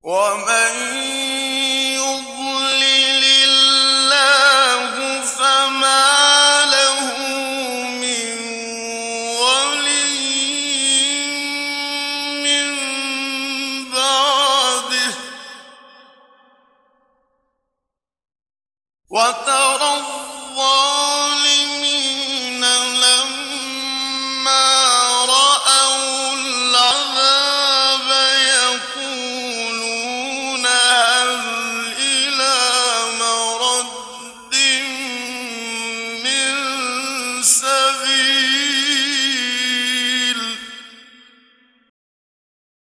ومن يضلل الله فما له من ولي من بعده وترى